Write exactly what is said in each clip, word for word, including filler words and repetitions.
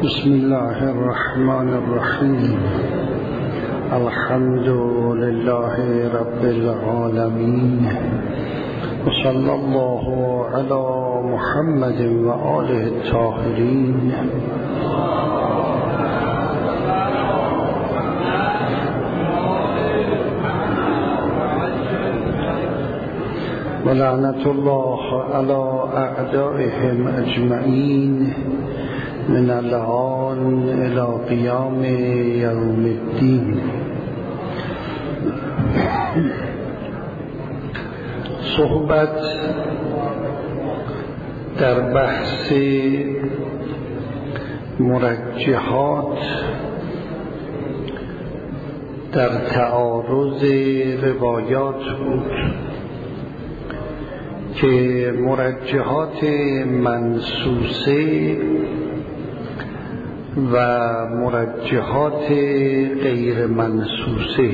بسم الله الرحمن الرحیم. الحمد لله رب العالمین و صلی الله علی محمد و آله الطاهرین. و لعنت الله علی اعدائهم اجمعین من الآن الى قیام یوم الدین. صحبت در بحث مرجحات در تعارض روایات بود که مرجحات منصوصه و مرجحات غیر منصوصه.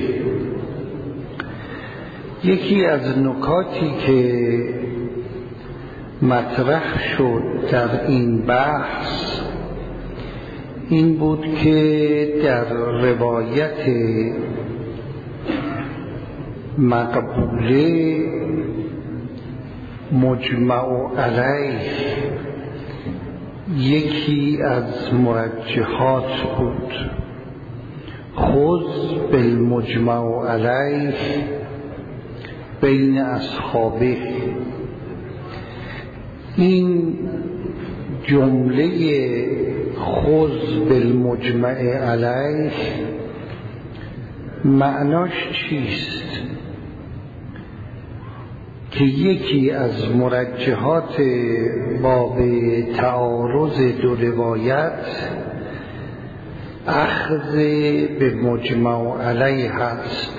یکی از نکاتی که مطرح شد در این بحث این بود که در روایت مقبوله مجمع علیه یکی از مرجحات بود، خذ بالمجمع علیه بین اصحابه. این جمله خذ بالمجمع علیه معناش چیست؟ که یکی از مرجحات باب تعارض دو روایت اخذ به مجمع علیه هست.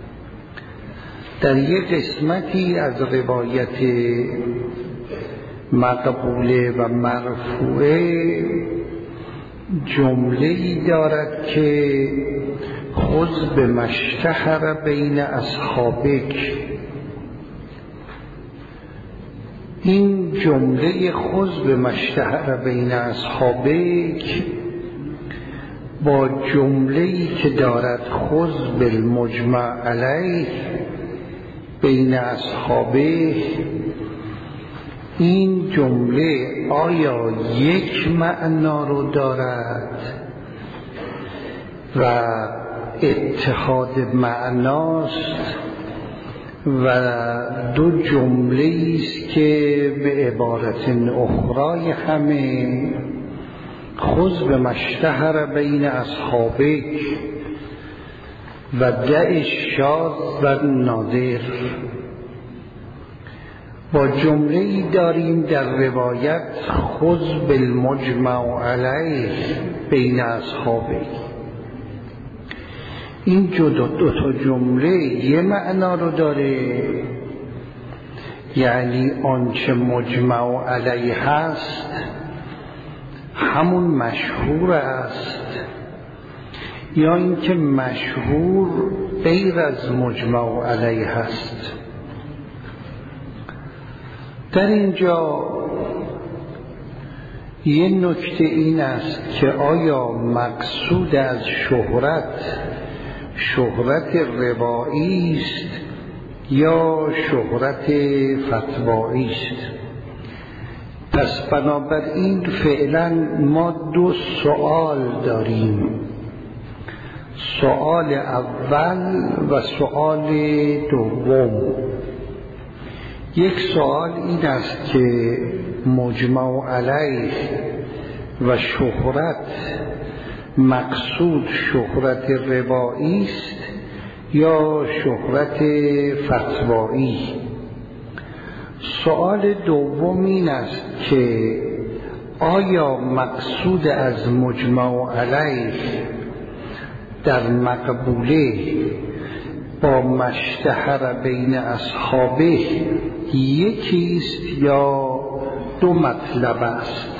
در یک قسمتی از روایت مقبوله و مرفوعه جمله‌ای دارد که خذ بما اشتهر بین اصحابک. این جمله خذ بما اشتهر بین اصحابک با جمله‌ای که دارد خذ بالمجمع علیه بین اصحابه، این جمله آیا یک معنا رو دارد و اتحاد معناست و دو جمله است که به عبارت اخرى همه خذ بما اشتهر بین اصحابک و دع الشاذ و نادر. با جمله‌ای داریم در روایت خذ بالمجمع علیه بین اصحابک. این دو تا جمله یه معنا رو داره، یعنی آنچه مجمع علیه هست همون مشهور است، یا اینکه مشهور غیر از مجمع علیه هست. در اینجا یه نکته این است که آیا مقصود از شهرت شهرت روایی است یا شهرت فتوایی است؟ پس بنابراین فعلا ما دو سوال داریم، سوال اول و سوال دوم. یک سوال این است که مجمع علیه و شهرت مقصود شهرت روایی است یا شهرت فتوایی؟ سوال دوم این است که آیا مقصود از مجمع علیه در مقبوله با ما اشتهر بین اصحابه یکیست یا دو مطلب است؟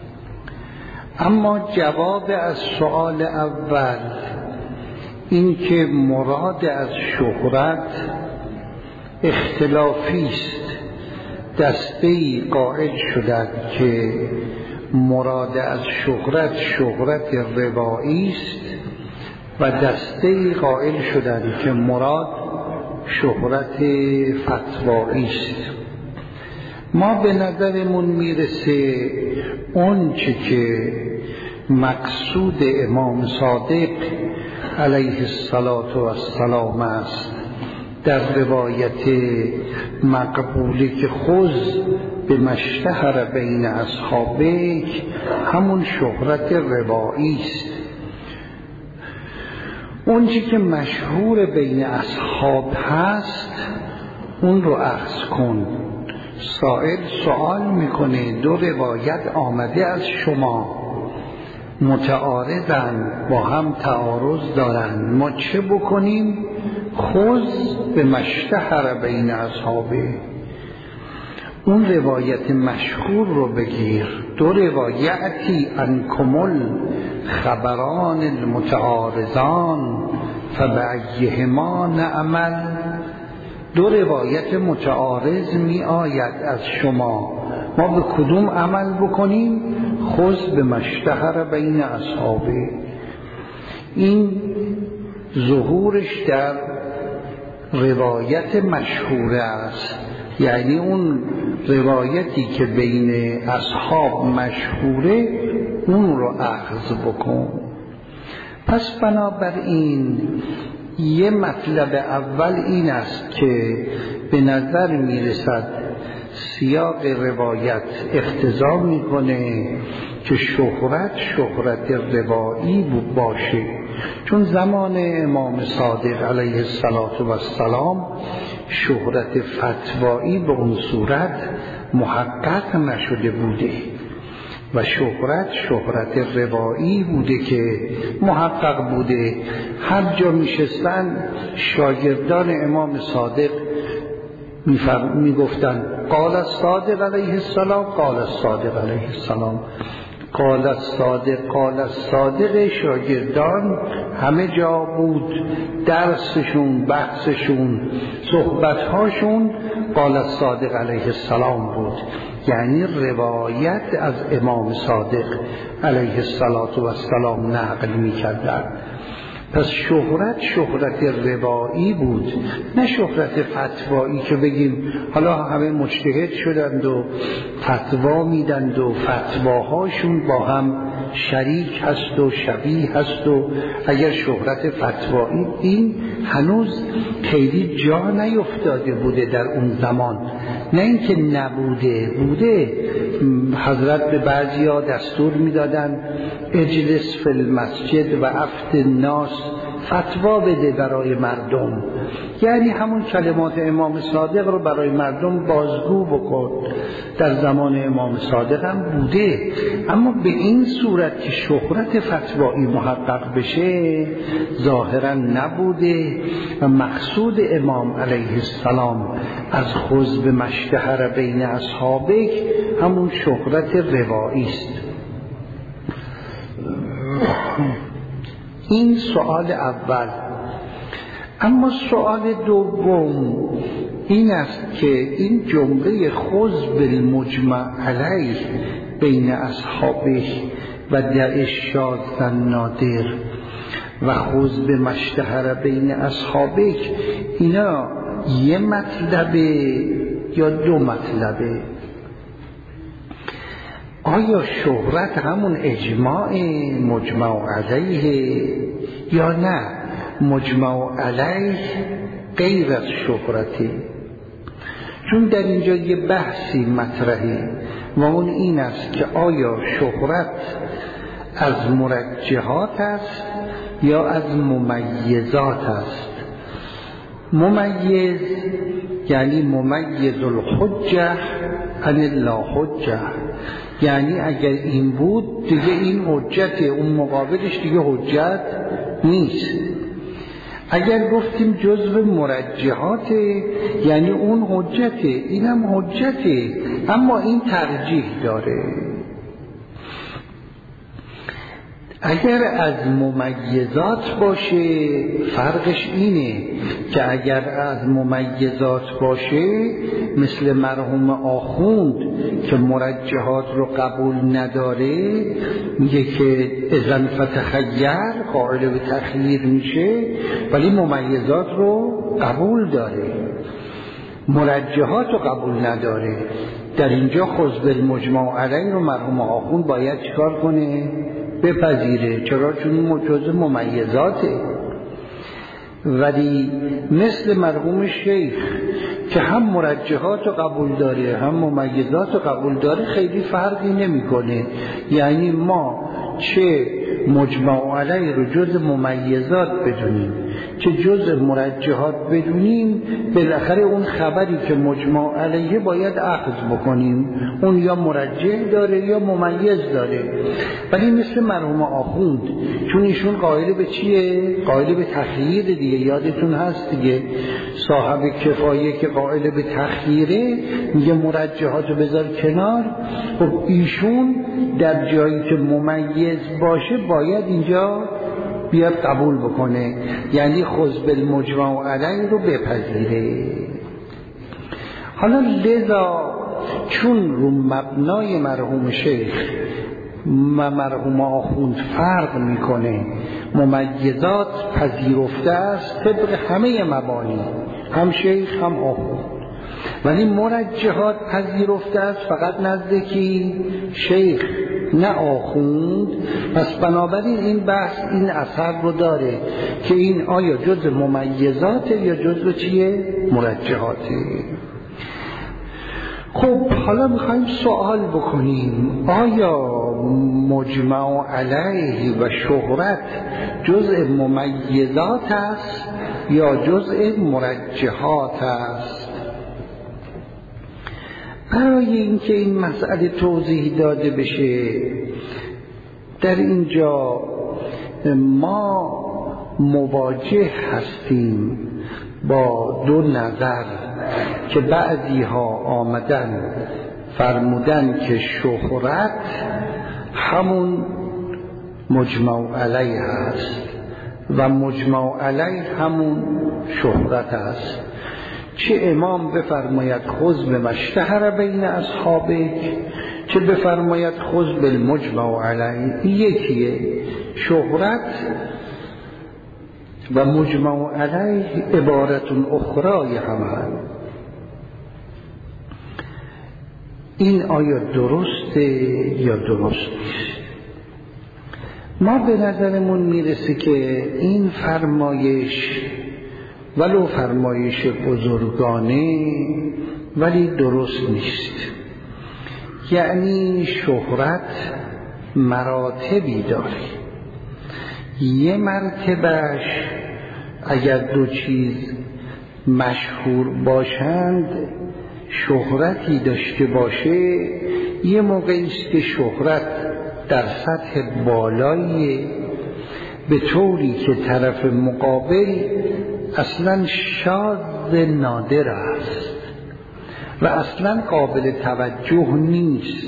اما جواب از سؤال اول این که مراد از شهرت اختلافی است. دسته‌ای قائل شدند که مراد از شهرت شهرت روایی است و دسته قائل شدند که مراد شهرت فتوایی است. ما به نظرمون میرسه اون چه که مقصود امام صادق علیه السلام است در روایت مقبوله که خذ به مشتهر بین اصحابک همون شهرت روایی است. اون چی که مشهور بین اصحاب هست اون رو اخذ کن. سائل سوال میکنه دو روایت آمده از شما متعارضن، با هم تعارض دارن، ما چه بکنیم؟ خذ به مشتهر بین اصحابه، اون روایت مشهور رو بگیر. دو روایتی انکمل خبران المتعارضان فبأیهما نعمل. دو روایت متعارض می آید از شما، ما به کدوم عمل بکنیم؟ خذ به مشتهر بین اصحابه. این ظهورش در روایت مشهوره است، یعنی اون روایتی که بین اصحاب مشهوره اون رو اخذ بکن. پس بنابراین یه مطلب اول این است که به نظر میرسد سیاق روایت اقتضا میکنه که شهرت شهرت روایی باشه، چون زمان امام صادق علیه السلام شهرت فتوایی به اون صورت محقق نشده بوده و شهرت شهرت روایی بوده که محقق بوده. هر جا میشستن شاگردان امام صادق میگفتن قال الصادق علیه السلام قال الصادق علیه السلام قال الصادق قال الصادق. شاگردان همه جا بود، درسشون، بحثشون، صحبتهاشون قال الصادق علیه السلام بود، یعنی روایت از امام صادق علیه السلام نقل می کردن. پس شهرت شهرت روایی بود، نه شهرت فتوایی که بگیم حالا همه مجتهد شدند و فتوا میدند و فتواهاشون با هم شریک هست و شبیه هست و اگر شهرت فتوایی، این هنوز خیلی جا نیفتاده بوده در اون زمان، نه اینکه نبوده، بوده. حضرت به بعضیا دستور میدادن اجلس فی المسجد و افت الناس، فتوا بده برای مردم، یعنی همون کلمات امام صادق رو برای مردم بازگو بکن. در زمان امام صادق هم بوده، اما به این صورت که شهرت فتوایی محقق بشه ظاهرا نبوده و مقصود امام علیه السلام از خذ به مشتهر بین اصحابک همون شهرت روایی است. این سوال اول. اما سوال دوم این است که این جمله خذ بالمجمع علیه بین اصحابه و در الشاذ النادر و خذ به مشتهر بین اصحابه، اینا یه مطلبه یا دو مطلبه؟ آیا شهرت همون اجماع مجمع علیه یا نه مجمع علیه غیر از شهرته؟ چون در اینجا یه بحثی مطرحه و اون این است که آیا شهرت از مرجحات است یا از ممیزات است؟ ممیز یعنی ممیز الحجه عن لا حجه، یعنی اگر این بود دیگه این حجته، اون مقابلش دیگه حجت نیست. اگر گفتیم جزو مرجحاته یعنی اون حجته، اینم حجته، اما این ترجیح داره. اگر از ممیزات باشه فرقش اینه که اگر از ممیزات باشه مثل مرحوم آخوند که مرجحات رو قبول نداره، میگه که اذن فتخیر قائل به تخییر میشه، ولی ممیزات رو قبول داره، مرجحات رو قبول نداره. در اینجا خذ بالمجمع علیه رو مرحوم آخوند باید چیکار کنه؟ بپذیره. چرا؟ چون این جزء ممیزاته. ولی مثل مرحوم شیخ که هم مرجحات رو قبول داره هم ممیزات رو قبول داره خیلی فرقی نمیکنه. یعنی ما چه مجمع علیه رو جزء ممیزات بدونیم چه جزء مرجحات بدونیم، بالاخره اون خبری که مجمع علیه باید اخذ بکنیم، اون یا مرجح داره یا ممیز داره. ولی مثل مرحوم آخوند چون ایشون قائل به چیه؟ قائل به تخییر دیگه، یادتون هست دیگه صاحب کفایه که قائل به تخییره میگه مرجحات رو بذار کنار. خب ایشون در جایی که ممیز باشه باید اینجا بیاد قبول بکنه، یعنی خذ بالمجمع علیه رو بپذیره. حالا لذا چون رو مبنای مرحوم شیخ و مرحوم آخوند فرق میکنه، ممیزات پذیرفته است طبق همه مبانی، هم شیخ هم آخوند، ولی مرجحات پذیرفته است فقط نزدیکی شیخ نه آخوند. پس بنابراین این بحث این اثر رو داره که این آیا جزء ممیزاته یا جزء چیه؟ مرجحاته. خب حالا میخوایم سوال بکنیم آیا مجمع علیه و شهرت جزء ممیزات است یا جزء مرجحات است؟ برای اینکه این مسئله توضیح داده بشه در اینجا ما مواجه هستیم با دو نظر که بعضی ها آمدن فرمودن که شهرت همون مجمع علیه است و مجمع علیه همون شهرت است. چه امام بفرماید خذ بما اشتهر بین اصحابه، چه بفرماید خذ بالمجمع علیه، یکیه. شهرت و مجمع علیه عبارت اخرای همه. این آیا درسته یا درست نیست؟ ما به نظرمون میرسه که این فرمایش ولو فرمایش بزرگانه ولی درست نیست. یعنی شهرت مراتبی داره، یه مرتبهش اگر دو چیز مشهور باشند شهرتی داشته باشه، یه موقعی است که شهرت در سطح بالایی به طوری که طرف مقابل اصلا شاذ نادر است و اصلا قابل توجه نیست.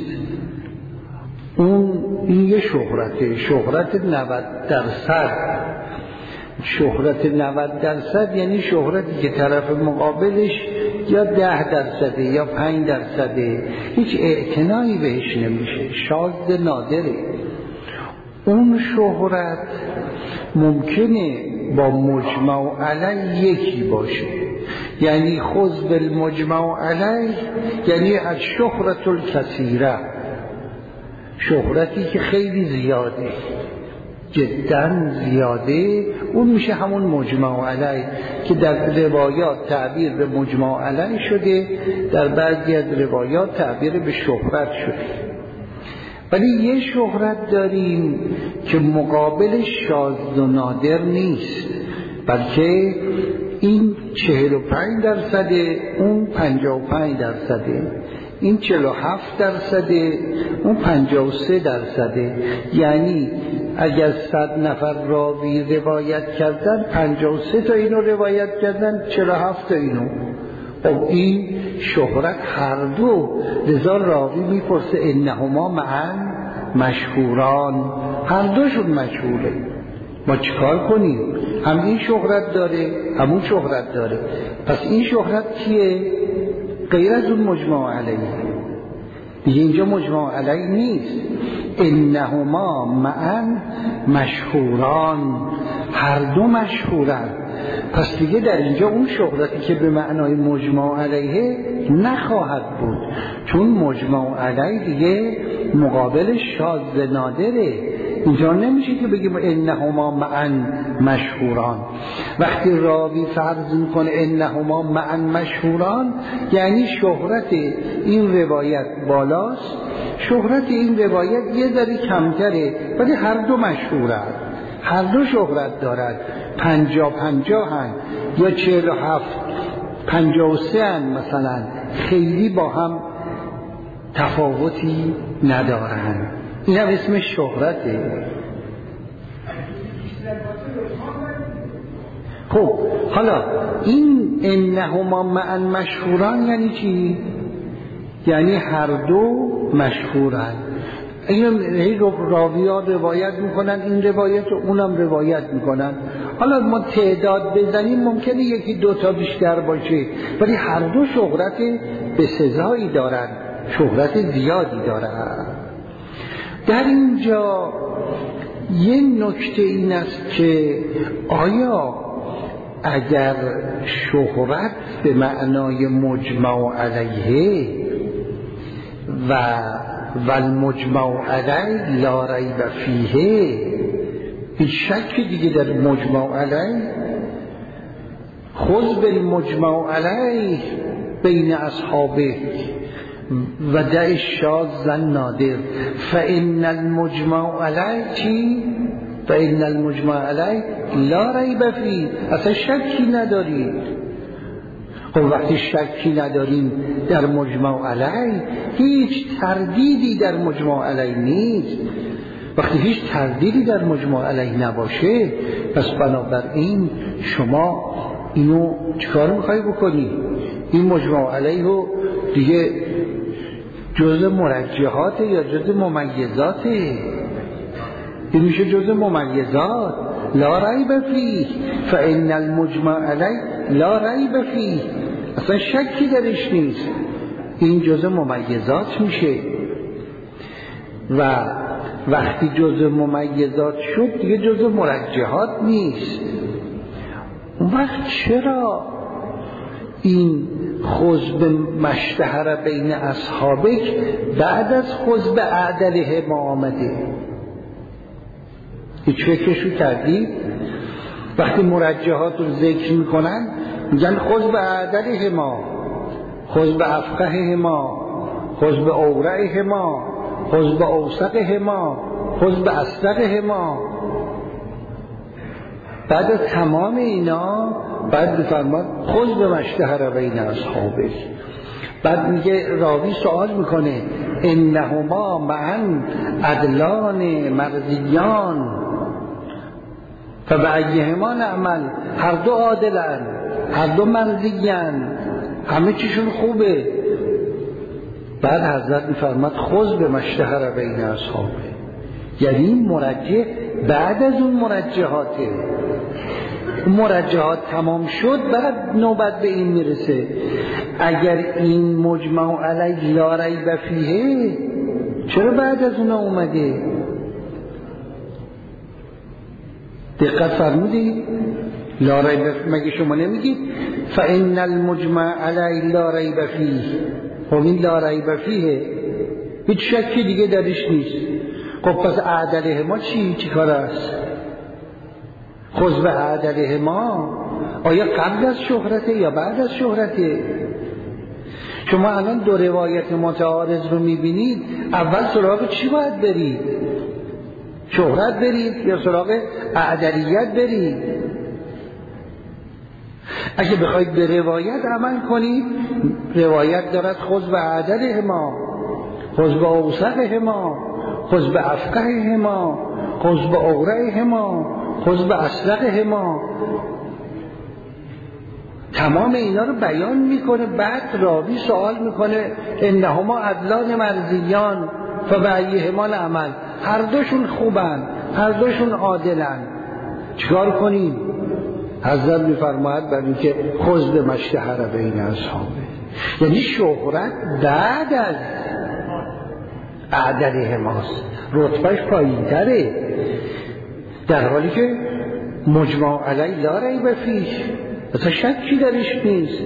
اون این یه شهرته، شهرت نود درصد. شهرت نود درصد یعنی شهرتی که طرف مقابلش یا ده درصده یا پنج درصده، هیچ اعتنایی بهش نمیشه، شاذ نادره. اون شهرت ممکنه با مجمع علیه یکی باشه، یعنی خذ بالمجمع علیه یعنی از شهرت الکثیره، شهرتی که خیلی زیاده، جدا زیاده، اون میشه همون مجمع علیه که در روایات تعبیر به مجمع علیه شده، در بعضی از روایات تعبیر به شهرت شده. ولی یه شهرت داریم که مقابل شاذ و نادر نیست، بلکه این چهل و پنج درصده اون پنجاه و پنج درصده، این چهل و هفت درصده اون پنجاه و سه درصده. یعنی اگر صد نفر راوی روایت کردن پنجاه و سه تا اینو روایت کردن، چهل و هفت تا اینو. خب این شهرت هر دو. لذا راوی میپرسه انهما معا مشهوران، هر دوشون مشهوره. ما چیکار کنیم؟ هم این شهرت داره همون شهرت داره. پس این شهرت کیه؟ غیر از اون مجمع علیه. دیگه اینجا مجمع علیه نیست. انهما معا مشهوران، هر دو مشهورن. پس دیگه در اینجا اون شهرتی که به معنای مجمع علیه نخواهد بود، چون مجمع علیه دیگه مقابل شاذ نادره. اینجا نمیشه که بگیم انهما معا مشهوران. وقتی راوی فرض میکنه انهما معا مشهوران، یعنی شهرت این روایت بالاست، شهرت این روایت یه ذره کمتره، ولی هر دو مشهورن، هر دو شهرت دارد. پنجا پنجا هن یا چهل و هفت پنجا و سه هن مثلا، خیلی با هم تفاوتی ندارن. این هم اسم شهرته. خب حالا این انهما معا مشهوران یعنی چی؟ یعنی هر دو مشهورن. این راوی ها روایت میکنن، این روایت و اونم روایت میکنن. حالا ما تعداد بزنیم ممکنه یکی دوتا بیشتر باشه، ولی هر دو شهرت به سزایی دارن، شهرت زیادی دارن. در اینجا یه نکته این است که آیا اگر شهرت به معنای مجمع علیه و والمجمع علیه لا ریب فیه، هیچ شک دیگه در مجمع علیه، خذ بالمجمع علیه بین اصحابه و دع الشاذ نادر، فإن المجمع علیه چی؟ فإن المجمع علیه لا ریب فیه، اصلا شکی ندارید. خب وقتی شکی نداریم در مجمع علیه، هیچ تردیدی در مجمع علیه نیست. وقتی هیچ تردیدی در مجمع علیه نباشه، پس بنابراین شما اینو چکار میخوایی بکنی؟ این مجمع علیه رو دیگه جزء مرجحات یا جزء ممیزاته؟ این میشه جزء ممیزات. لا ریب فیه فإن المجمع علیه لا ریب فیه، اصلا شکی درش نیست، این جزء ممیزات میشه. و وقتی جزء ممیزات شد دیگه جزء مرجحات نیست. اون وقت چرا این خذ به مشتهر بین اصحابک بعد از خذ به اعدله ما آمده؟ هیچ فکرشو کردی؟ وقتی مرجحات رو ذکر میکنن میگن خذ به اعدله ما، خذ به افقه ما، خذ به اورعه ما، خذ به اوسقه ما، خذ به اصدقه ما. بعد از تمام اینا بعد بفرماد خذ به مشتهر بین اصحابه. بعد میگه راوی سوال میکنه انهما معا عدلان مرضیان فبأیهما نعمل، هر دو عادلن، هر دو مرضیان، همه چیشون خوبه. بعد حضرت میفرماد خذ به مشتهر بین اصحابه، یعنی این مرجح بعد از اون مرجحاته. مرجحات تمام شد بعد نوبت به این میرسه. اگر این مجمع علیه لا ریب فیه چرا بعد از اون اومده؟ دقت فرمودید؟ لا ریب مگه شما نمیگید فإن المجمع علیه لا ریب فیه؟ خب این لا ریب فیه هیچ شکی دیگه درش نیست. خب پس اعدله ما چی؟ چی کار است؟ خذ به اعدله ما آیا قبل از شهرته یا بعد از شهرته؟ شما الان دو روایت متعارض رو میبینید، اول سراغ چی باید برید؟ شهرت برید یا سراغ اعدلیت برید؟ اگه بخواید به روایت عمل کنید، روایت دارد خذ به اعدله ما، خذ به اوسقه ما، خذ به افقه ما، خذ به اورعه ما، خذ به اصدقه ما. تمام اینا رو بیان میکنه. بعد راوی سوال میکنه انهما عدلان مرضیان فبأیهما نعمل، هر دوشون خوبن، هر دوشون عادلن، چیکار کنیم؟ حضرت میفرماید برای اینکه خذ به مشتهر بین اصحابه، یعنی شهرت بعد از اعدل حماست، رتبهش پایین تره، در حالی که مجمع علی لا ریب فیه، اصلا شکی درش نیست.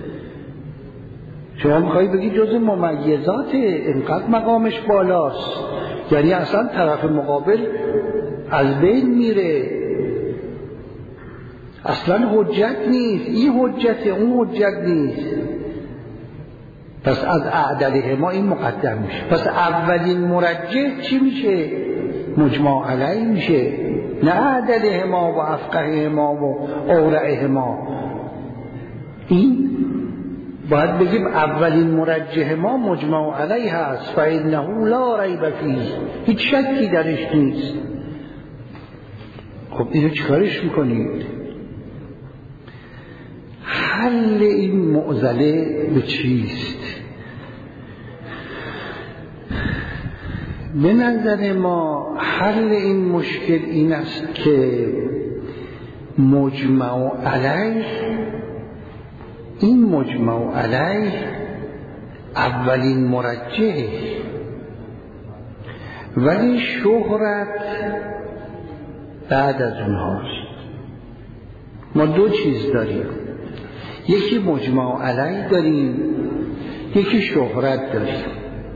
شما میخوایی بگی جز ممیزاته، اینقدر مقامش بالاست، یعنی اصلا طرف مقابل از بین میره، اصلا حجت نیست، این حجته اون حجت نیست. پس از اعدله ما این مقدم میشه. پس اولین مرجح چی میشه؟ مجمع علیه میشه، نه اعدله ما و افقه ما و اورعه ما. این باید بگیم اولین مرجح ما مجمع علیه هست، فإنه لا ریب فیه، هیچ شکی درش نیست. خب اینو چیکارش میکنید؟ حل این معضله به چیست؟ به نظر ما حل این مشکل این است که مجمع علیه، این مجمع علیه اولین مرجحه، ولی شهرت بعد از اونهاست. ما دو چیز داریم، یکی مجمع علیه داریم، یکی شهرت داریم.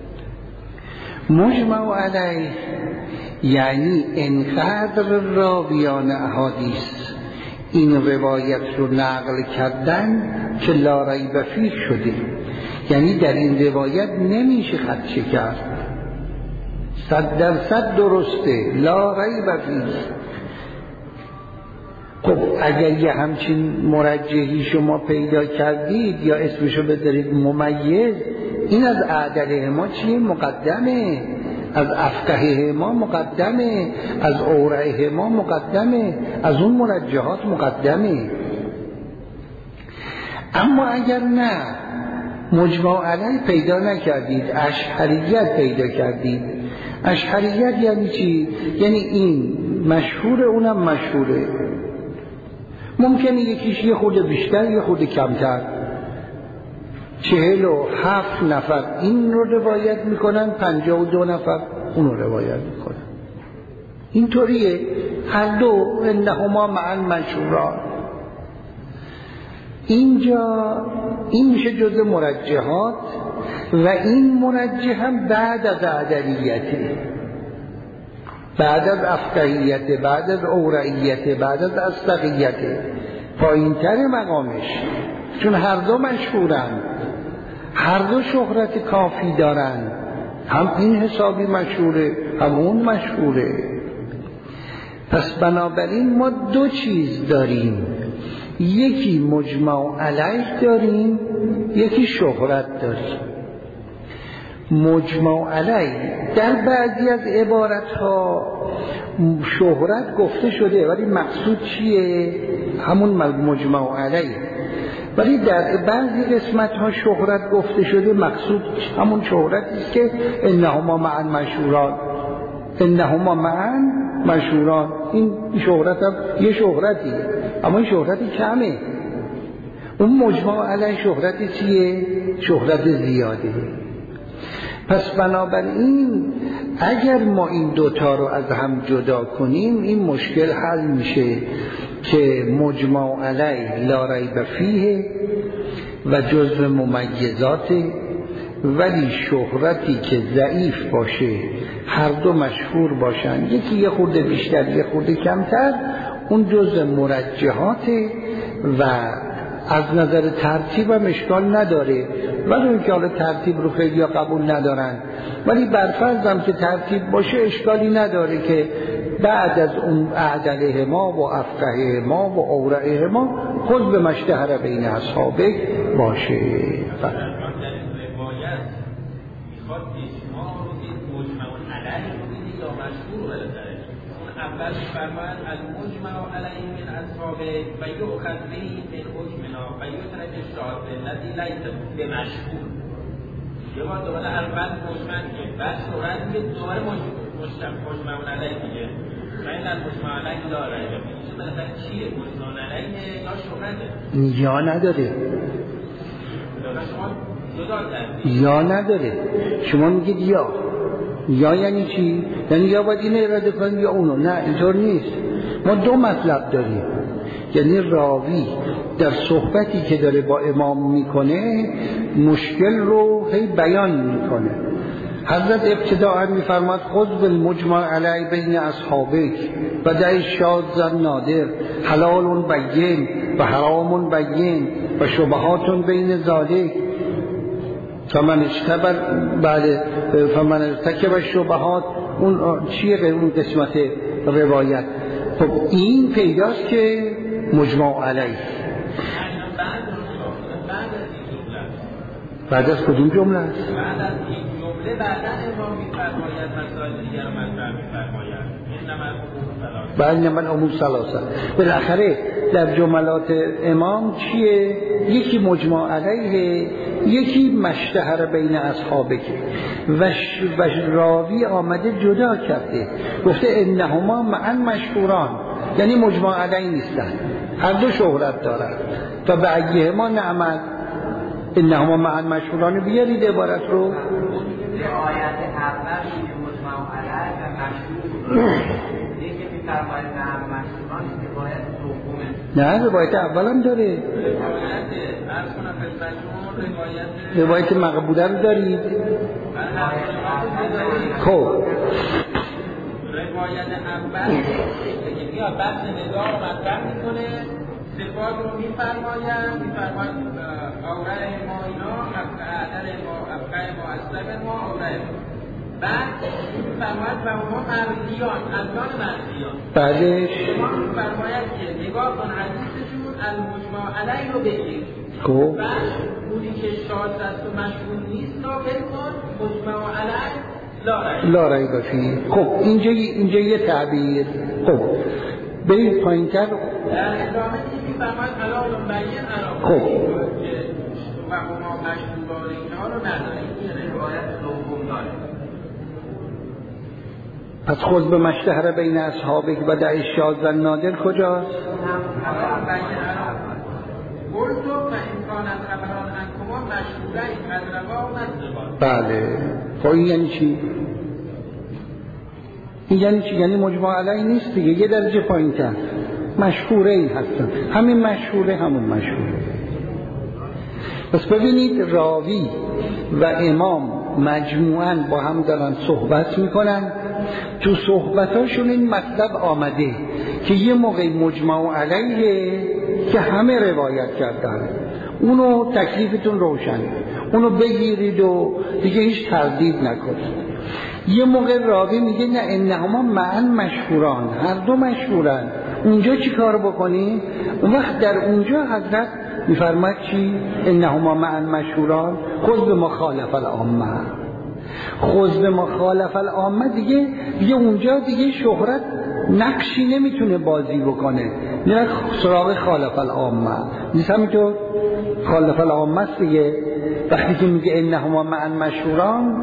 مجمع علیه یعنی انقدر راویان احادیث این روایت رو نقل کردن که لا ریب فیه شده، یعنی در این روایت نمیشه خدشه کرد، صد درصد درسته، لا ریب فیه. خب اگر یه همچین مرجحی شما پیدا کردید یا اسمشو بذارید ممیز، این از اعدله ما چیه؟ مقدمه، از افقه ما مقدمه، از اورعه ما مقدمه، از اون مرجحات مقدمه. اما اگر نه مجمع علیه پیدا نکردید، اشعریت پیدا کردید. اشعریت یعنی چی؟ یعنی این مشهور اونم مشهوره، ممکنه یکیش یه خود بیشتر یه خود کمتر، چهل و هفت نفر این رو روایت میکنن، پنجاه و دو نفر اون رو روایت میکنن. اینطوریه، هر دو انهما معا مشهوران. اینجا این میشه جزء مرجحات و این مرجح هم بعد از اعدلیته، بعد از افقهیت، بعد از اورعیت، بعد از اصدقیت، پایین تر مقامش، چون هر دو مشهورن، هر دو شهرت کافی دارن، هم این حسابی مشهوره هم اون مشهوره. پس بنابراین ما دو چیز داریم، یکی مجمع علیه داریم، یکی شهرت داریم. مجمع علیه در بعضی از عبارتها شهرت گفته شده ولی مقصود چیه؟ همون مجمع علیه. ولی در بعضی قسمت ها شهرت گفته شده مقصود همون شهرتی است که انهما معا مشهوران، انهما معا مشهوران. این شهرت هم یه شهرتیه اما این شهرتی کمه. اون مجمع علیه شهرتی چیه؟ شهرت زیاده. پس بنابراین اگر ما این دوتا رو از هم جدا کنیم این مشکل حل میشه که مجمع علیه لا ریب فیه و جزء ممیزات، ولی شهرتی که ضعیف باشه، هر دو مشهور باشن، یکی یه خورده بیشتر یه خورده کمتر، اون جزء مرجحات و از نظر ترتیب هم اشکال نداره، ولی اون که حالا ترتیب رو خیلی قبول ندارن، ولی برفرض هم که ترتیب باشه اشکالی نداره که بعد از اون اعدله ما و افقه ما و اورعه ما خود به مشتهر بین اصحابه باشه. اول فرمان المجمع علیه من اصحابه و یؤخذ به من حکمنا و یترک الشاذ الذی لیس بمشهور. یه بار دوباره اول مجمع که بعد شهرت میگه دوباره مجمع علیه میگه. یا نداره یا نداره شما میگید یا یا یعنی چی؟ یعنی یا باید این اراده کنیم یا اونو. نه اینطور نیست. ما دو مطلب داریم. یعنی راوی در صحبتی که داره با امام میکنه مشکل رو هی بیان میکنه. حضرت ابتداء میفرماد خذ بالمجمع علی بین اصحابک و دع الشاذ نادر حلال بین و حرام بین و شبهات بین ذالک فمن اشتبر بعد فمن ارتکب الشبهات. اون چیه اون قسمت روایت؟ خب این پیداست که مجمع علیه. بعد از کدوم جمله است؟ بعد از این جمله بعدا امام می‌فرماید مسائل دیگر رو مطرح می‌فرماید. اینما الامور ثلاثه. بالاخره در جملات امام چیه؟ یکی مجمع علیه، یکی مشتهر بین اصحابه و, ش... و راوی آمده جدا کرده گفته انهما معا مشهوران، یعنی مجمع علیه نیستن، هر دو شهرت دارن. تا به عیه ما نعمل انهما معا مشهوران بیارید عبارت رو. آیت اول مجمع علیه و مشهور یکی می‌فرماید معا مشهوران، روایت دومه. نه روایت اول هم داره. روایت مقبوله رو دارید. خب روایت اول که میاد بحث نگاه رو مطرح میکنه، صفات رو میفرماید، میفرماید اوره ما اینا، عدل ما، افقه ما، اسلب ما، اوره ما. بعد میفرماید و ما مرضیان، ارکان مرضیان. بعدش میفرماید که نگاه کن حدیثشون المجمع علیه رو بگیر. خب بعد اونی که شاذ است و مشهور نیست را بکن مجمع علیه لا ریب فیه. خب اینجا اینجا یه تعبیر. خب برید پایین‌تر. در ادامه میفرماید حلال بین حرام. خب و ما مشهور اینا رو نداریم. این روایت دوم داره. پس خود به مشتهر بین اصحابک و دع الشاذ نادر کجاست؟ حلال بین حرام. قلتو و امکان خبران انکما مشهوره این قدروا و مزدبان. بله. خب این یعنی چی؟ این یعنی چی؟ یعنی مجمع علیه نیست دیگه، یه درجه پایین تر مشهوره این هستن. همین مشهوره همون مشهوره. پس ببینید راوی و امام مجموعاً با هم دارن صحبت میکنن. تو صحبتاشون این مطلب آمده که یه موقع مجمع علیه که همه روایت کردن، اونو تکلیفتون روشن، اونو بگیرید و دیگه هیچ تردید نکنید. یه موقع راوی میگه نه انهما معا مشهوران، هر دو مشهورن، اونجا چی کار بکنی؟ اون وقت در اونجا حضرت میفرماید چی؟ انهما معا مشهوران خذ به مخالف العامه. خذ به مخالف العامه دیگه دیگه اونجا دیگه شهرت نقشی نمیتونه بازی بکنه، نه سراغ خالف العامه نیست. همینطور خالف العامه است دیگه. وقتی که میگه انهما معا مشهوران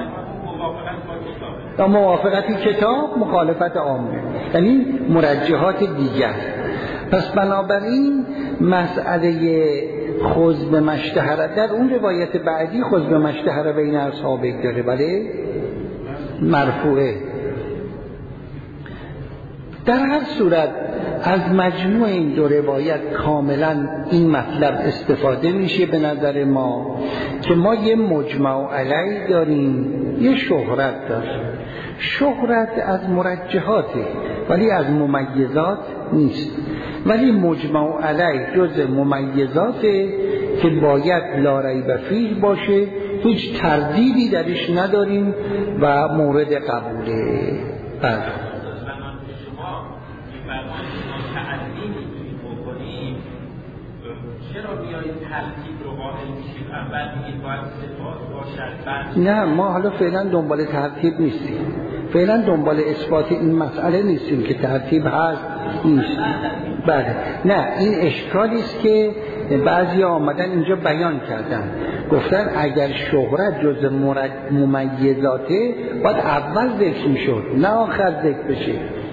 یا موافقت کتاب مخالفت عامه، یعنی مرجحات دیگر. پس بنابراین مسئله خذ به مشتهر در اون روایت بعدی خذ به مشتهر بین اصحابک داره، بله مرفوعه. در هر صورت از مجموع این دو روایت کاملا این مطلب استفاده میشه به نظر ما که ما یه مجمع علیه داریم، یه شهرت داریم. شهرت از مرجحاته ولی از ممیزات نیست، ولی مجمع علیه جز ممیزاته که باید لا ریب فیه باشه، هیچ تردیدی درش نداریم و مورد قبوله. بله نه ما حالا فعلا دنبال ترتیب نیستیم، فعلا دنبال اثبات این مسئله نیستیم که ترتیب هست نیست. بله نه این اشکالی است که بعضی آمدن اینجا بیان کردن، گفتن اگر شهرت جز ممیزاته باید اول ذکر میشد نه آخر ذکر بشه.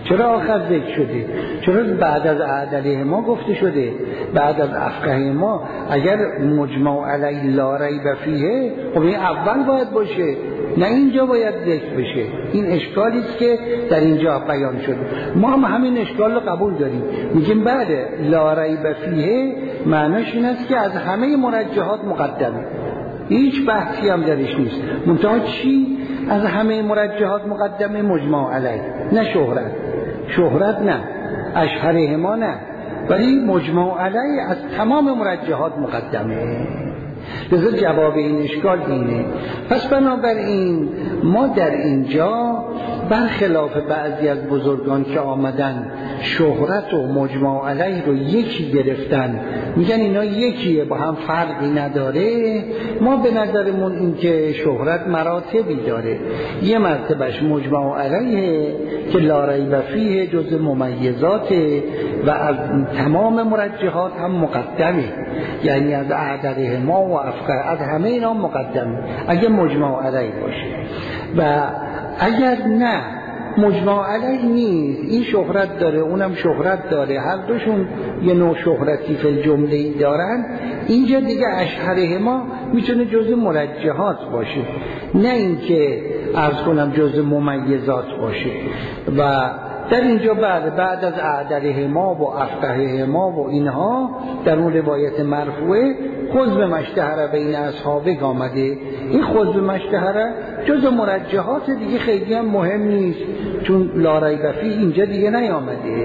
چرا آخر ذکر شده؟ چرا بعد از اعدله ما گفته شده؟ بعد از افقه ما اگر مجمع علی لا ریب فیه، خب این اول باید باشه، نه اینجا باید ذکر بشه. این اشکالی است که در اینجا بیان شده. ما هم همین اشکال رو قبول داریم، میگیم بعد لا ریب فیه معناش این است که از همه مرجحات مقدمه، هیچ بحثی هم درش نیست. منتها چی؟ از همه مرجحات مقدمه مجمع علی، نه شهرت. شهرت نه، اشهره ما نه، ولی مجمع علی از تمام مرجحات مقدمه. لذا جواب این اشکال اینه. پس بنابراین ما در اینجا برخلاف بعضی از بزرگان که آمدن شهرت و مجمع علیه رو یکی گرفتن، میگن اینا یکیه با هم فرقی نداره، ما به نظرمون این که شهرت مراتبی داره. یه مرتبهش مجمع علیه که لا ریب فیه جز ممیزاته و از تمام مرجحات هم مقدمه، یعنی از اعدله ما و افقه از همه اینا مقدمه اگه مجمع علیه باشه. و اگر نه مجمع علیه نیست، این شهرت داره اونم شهرت داره، هر دوشون یه نوع شهرتی فی الجمله دارن، اینجا دیگه اشهره ما میتونه جزء مرجحات باشه، نه اینکه عرض کنم جزء ممیزات باشه. و در اینجا بعد بعد از اعدله ما و افقه ما و اینها در اون روایت مرفوعه خذ به مشتهر بین اصحابه آمده. این خذ به مشتهر جز مرجحات دیگه خیلی هم مهم نیست، چون لا ریب فیه اینجا دیگه نیامده.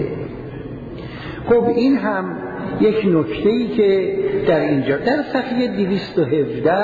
خب این هم یک نکته‌ای که در اینجا در صفحه دویست و هفده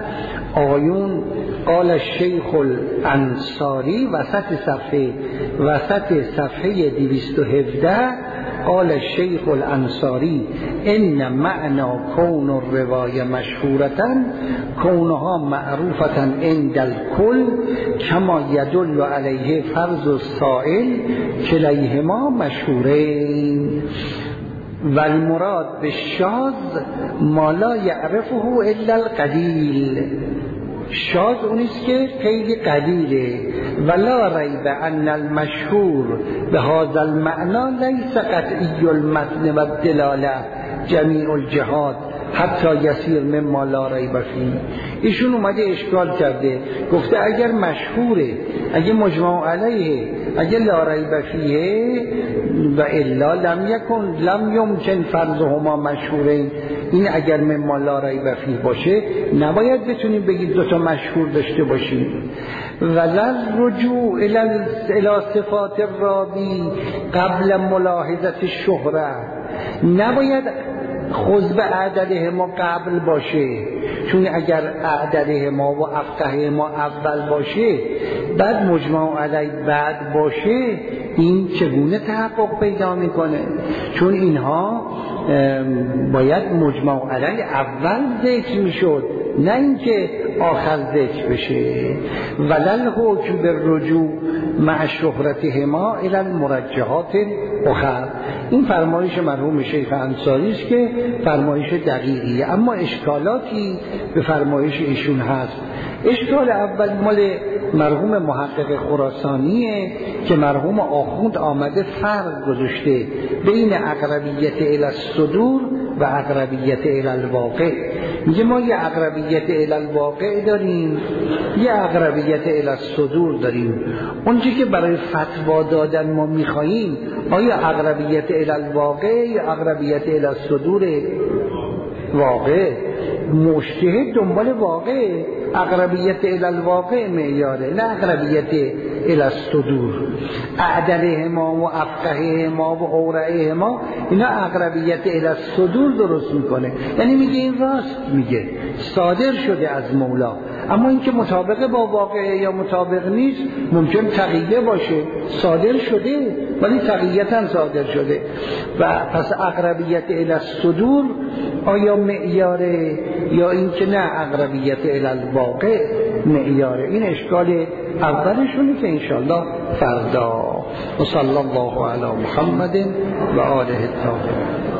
آیون قال الشیخ الانصاری وسط صفحه وسط صفحه دویست و هفده قال الشیخ الانصاری ان معنى کون الروایه مشهورتا کونها معروفتا عند الکل کما یدل علیه فرض السائل کلیهما مشهورین و المراد بالشاذ ما لا یعرفه الا القلیل. شاذ اونیست که خیلی قلیله. ولا ریب ان المشهور به هذا المعنى لیس قطعی المتن و الدلاله جمیع الجهات حتی یسیر مما لا ریب فیه. ایشون اومده اشکال کرده، گفته اگر مشهوره، اگه مجمع علیه، اگه لا ریب فیه و الا لم یکن لم یمکن فرضهما مشهورین، این اگر مما لا ریب فیه باشه نباید بتونیم بگید دو تا مشهور داشته باشیم. ولل رجوع الی صفات الراوی قبل ملاحظه الشهره، نباید خذ به اعدله ما قبل باشه، چون اگر اعدله ما و افقه ما اول باشه بعد مجمع علی بعد باشه، این چگونه تحقق پیدا میکنه؟ چون اینها باید مجمع علی اول ذکر میشد، نه اینکه آخر ذکر بشه. ولل حکم بالرجوع مع شهرتهما الی المرجحات اخر. این فرمایش مرحوم شیخ انصاری است که فرمایش دقیقیه، اما اشکالاتی به فرمایش ایشون هست. اشکال اول مال مرحوم محقق خراسانیه که مرحوم آخوند آمده فرق گذاشته بین اقربیت الی الصدور و اقربیت الی الواقع. میگه ما یه اقربیت الی الواقع داریم، یه اقربیت الی الصدور داریم. اونچه که برای فتوا دادن ما میخواییم آیا اقربیت الی الواقع یا اقربیت الی الصدور؟ واقع. مجتهد دنبال واقع، اقربیت الی الواقع معیاره، نه اقربیت الی الصدور. اعدله ما و افقه ما و اورعه ما اینا اقربیت الی الصدور درست میکنه، یعنی میگه این راست میگه، صادر شده از مولا. اما اینکه مطابق با واقع یا مطابق نیست ممکن تقیه باشه، صادر شده ولی تقییتا صادر شده. و پس اقربیت الی الصدور آیا معیاره یا اینکه نه اقربیت الی الواقع معیاره؟ این اشکال اولشونه که انشاءالله فردا. و صلی الله علی محمد و آله الطاهرین.